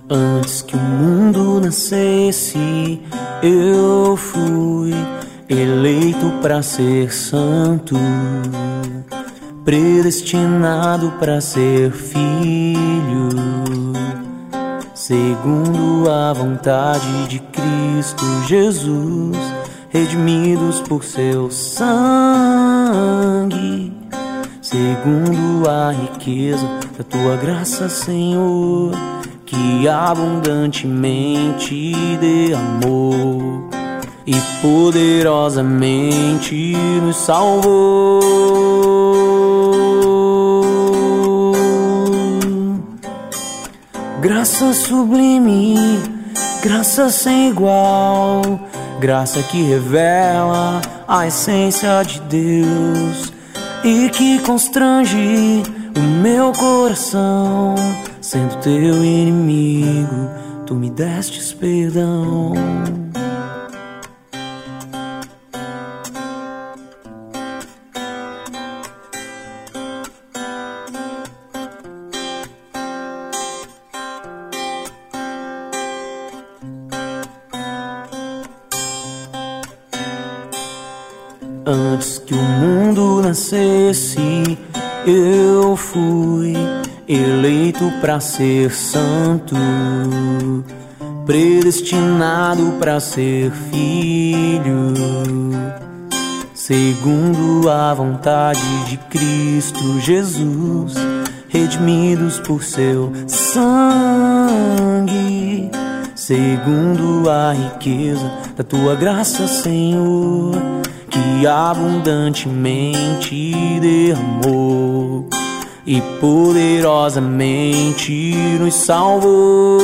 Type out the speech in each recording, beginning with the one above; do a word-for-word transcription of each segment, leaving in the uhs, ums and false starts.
Antes que o mundo nascesse, eu fui eleito para ser santo, predestinado para ser filho, segundo a vontade de Cristo Jesus, redimidos por seu sangue, segundo a riqueza da tua graça, Senhor, que abundantemente derramou e poderosamente nos salvou. Graça sublime, graça sem igual, graça que revela a essência de Deus e que constrange o meu coração. Sendo teu inimigo, tu me destes perdão. Antes que o mundo nascesse, eu fui eleito para ser santo, predestinado para ser filho, segundo a vontade de Cristo Jesus, redimidos por seu sangue, segundo a riqueza da tua graça, Senhor, que abundantemente derramou e poderosamente nos salvou.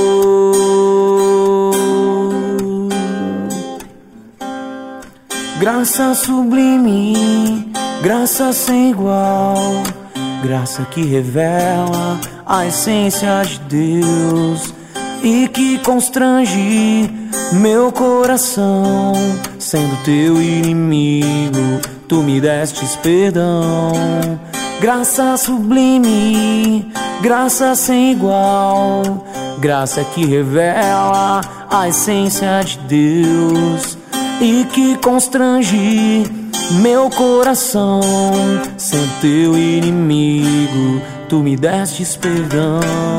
Graça sublime, graça sem igual, graça que revela a essência de Deus e que constrange meu coração. Sendo teu inimigo, tu me destes perdão. Graça sublime, graça sem igual, graça que revela a essência de Deus e que constrange meu coração. Sendo teu inimigo, tu me destes perdão.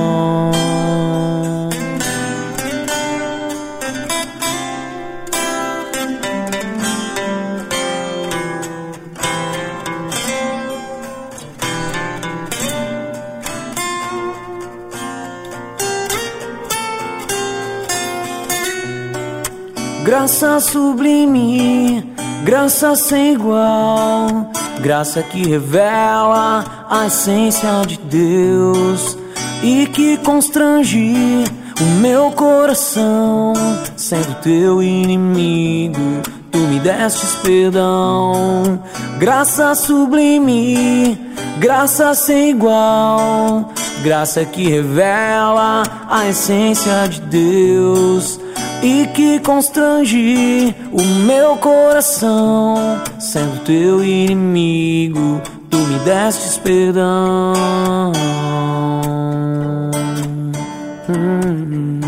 Graça sublime, graça sem igual, graça que revela a essência de Deus e que constrange o meu coração. Sendo teu inimigo, tu me destes perdão. Graça sublime, graça sem igual, graça que revela a essência de Deus e que constrange o meu coração. Sendo teu inimigo, tu me destes perdão. hum.